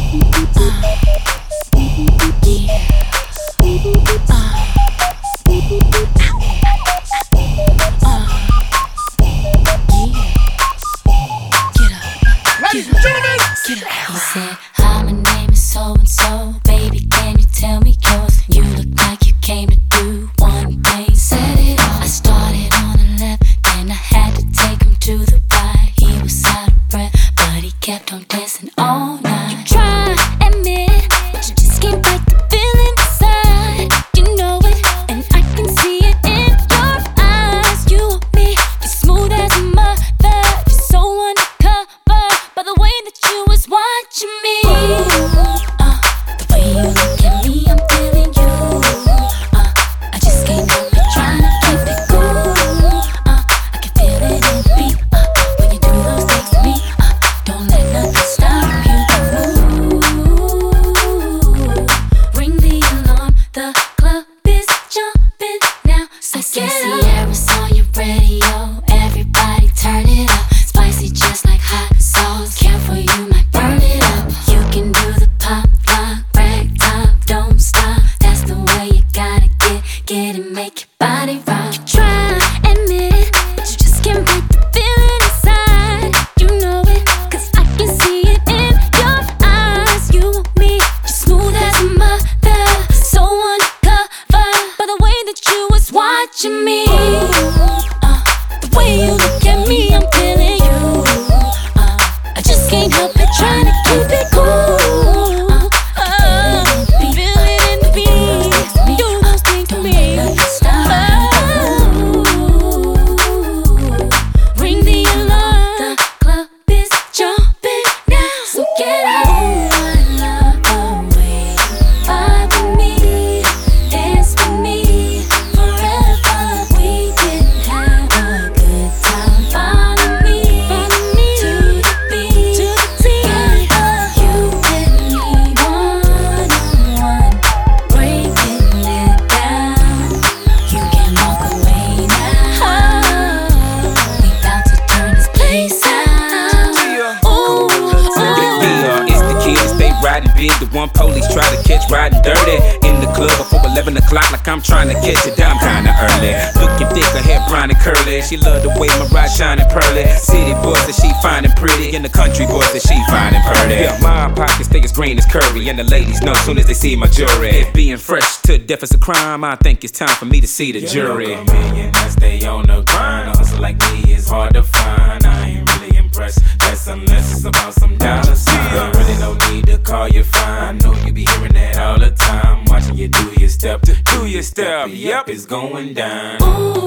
I'm trying to catch it down kinda early. Looking thick, her hair brown and curly. She love the way my ride shine and pearly. City boys that she fine and pretty, and the country boys that she fine and pretty. Yeah, my pockets stay as green as curry, and the ladies know soon as they see my jewelry. If being fresh to death is a crime, I think it's time for me to see the jury. A million that stay on the grind. A hustle like me is hard to find. I ain't really impressed, that's unless it's about some dollar signs. Really no need to call you fine. Know you be hearing that all the time. Watching you do your step, do your step. Yep, it's going down. Ooh,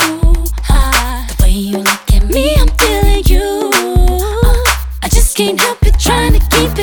the way you look at me, I'm feeling you. I just can't help it, trying to keep